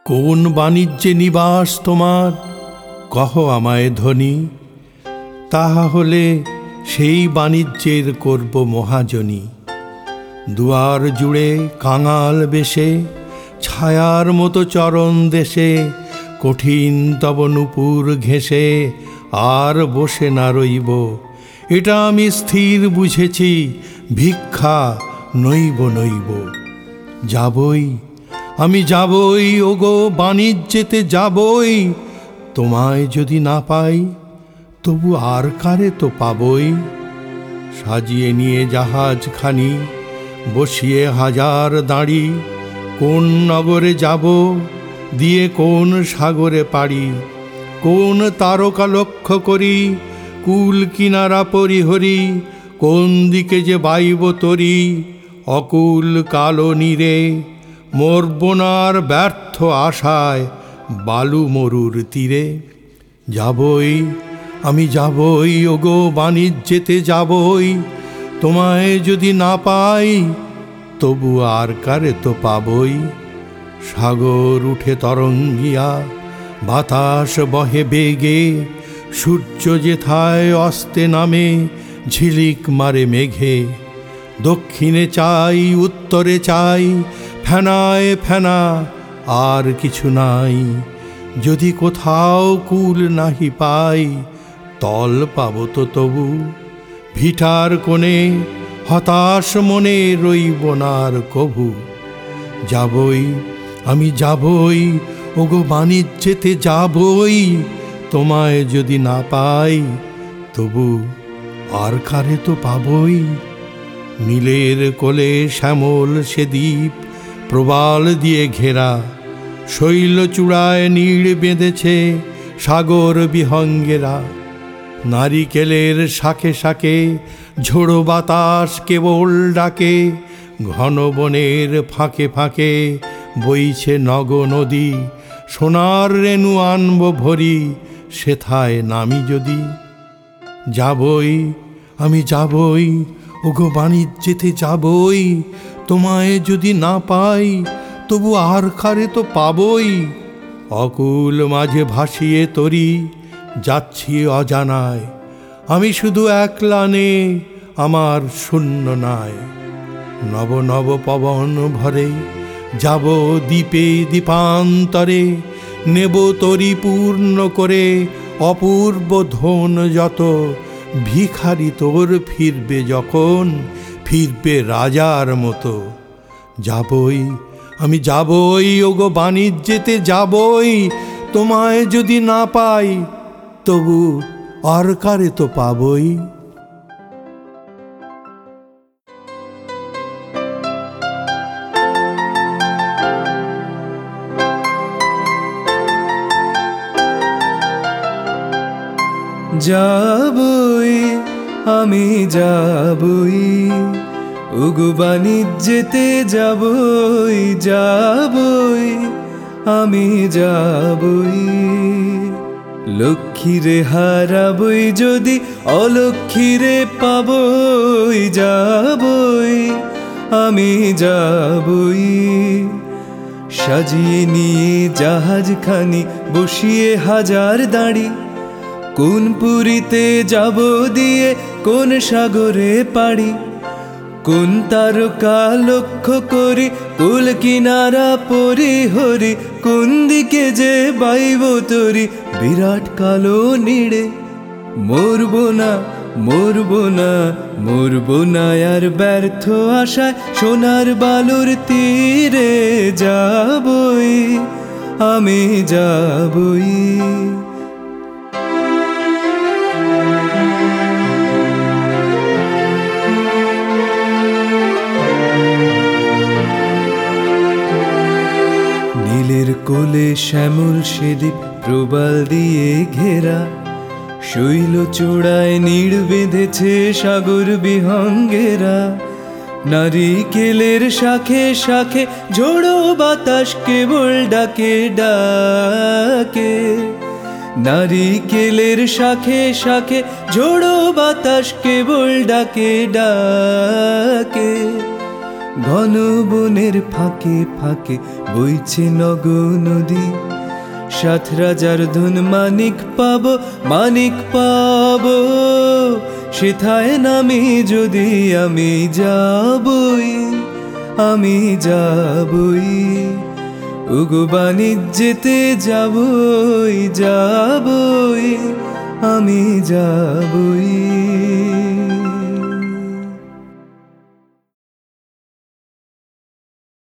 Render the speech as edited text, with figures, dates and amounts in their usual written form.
কোন বাণিজ্যে নিবাস তোমার, কহ আমায় ধনী। তাহা হলে সেই বাণিজ্যের করব মহাজনী। দুয়ার জুড়ে কাঙাল বেশে, ছায়ার মতো চরণ দেশে, কঠিন তব নূপুর ঘেঁষে আর বসে না রইব। এটা আমি স্থির বুঝেছি, ভিক্ষা নইব নইব। যাবই, আমি যাবই, ওগো বাণিজ্যেতে যাবই। তোমায় যদি না পাই, তবু আর কারে তো পাবই। সাজিয়ে নিয়ে জাহাজখানি, বসিয়ে হাজার দাঁড়ি, কোন নগরে যাব, দিয়ে কোন সাগরে পাড়ি। কোন তারকা লক্ষ্য করি, কুল কিনারা পরিহরি, কোন দিকে যে বাইব তরি, অকুল কালো নীরে। মরব নার ব্যর্থ আশায় বালু মরুর তীরে। যাবই, আমি যাবই, ওগো বাণিজ্যেতে যাবই। তোমায় যদি না পাই, তবু আর কারে তো পাবই। সাগর উঠে তরঙ্গিয়া, বাতাস বহে বেগে, সূর্য যেথায় অস্তে নামে, ঝিলিক মারে মেঘে। দক্ষিণে চাই, উত্তরে চাই, ফেনায় ফেনা আর কিছু নাই। যদি কোথাও কুল নাহি পাই, তল পাব তো তবু। ভিটার কোণে হতাশ মনে রইব নার কভু। যাবই, আমি যাবই, ওগো বাণিজ্যেতে যাবই। তোমায় যদি না পাই, তবু আর কারে তো পাবই। নীলের কোলে শ্যামল সে দ্বীপ, প্রবাল দিয়ে ঘেরা। শৈলচূড়ায় নীড় বেঁধেছে সাগর বিহঙ্গেরা। নারিকেলের শাখে শাখে ঝোড়ো বাতাস কেবল ডাকে। ঘন বনের ফাঁকে ফাঁকে বইছে নগ নদী। সোনার রেণু আনব ভরি, সেথায় নামি যদি। যাবই, আমি যাবই, ওগো বাণিজ্যেতে যাবই। তোমায় যদি না পাই, তবু আর কারে তো পাবই। অকুল মাঝে ভাসিয়ে তরি, যাচ্ছি অজানায়। আমি শুধু একলা নে, আমার শূন্য নাই। নব নব পবন ভরে যাব দ্বীপে দ্বীপান্তরে। নেব তরি পূর্ণ করে অপূর্ব ধন যত। ভিখারি তোর ফিরবে যখন, ফিরবে রাজার মতো। যাবই, আমি যাবই, ওগো বাণিজ্যেতে যাবই। তোমায় যদি না পাই, তবু আর কারে তো পাবই। যাবই, আমি যাবই, ওগো বাণিজ্যেতে যাবই। যাবই, আমি যাবই। লক্ষ্মীরে হারাবই যদি, অলক্ষ্মীরে পাবই। যাবই, আমি যাবই। সাজিয়ে নিয়ে জাহাজখানি, বসিয়ে হাজার দাঁড়ি। কোন পুরীতে যাব দিয়ে, কোন সাগরে পাড়ি। কোন তারকা লক্ষ্য করি, কুল কিনারা পরিহরি। কোন দিকে যে বাইব তরি, বিরাট কালো নীড়ে। মরব না, মরব না, মরব না আর ব্যর্থ আশায় সোনার বালুর তীরে। যাবই, আমি যাবই। নীলের কোলে শ্যামল সেদ্বীপ, প্রবাল দিয়ে ঘেরা। শৈলচূড়ায় নীড় বেঁধেছে সাগর বিহঙ্গেরা। নারিকেলের শাখে শাখে ঝোড়ো বাতাস কেবল ডাকে ডাকে। নারিকেলের শাখে শাখে ঝোড়ো বাতাস কেবল ডাকে ডাকে। ঘন বনের ফাঁকে ফাঁকে বইছে নগ নদী। সাত রাজার ধন মানিক পাবো, মানিক পাবো, সেথায় নামে যদি আমি যাবই, আমি যাবই। ওগো বাণিজ্যেতে যাবই, যাবই, আমি যাবই।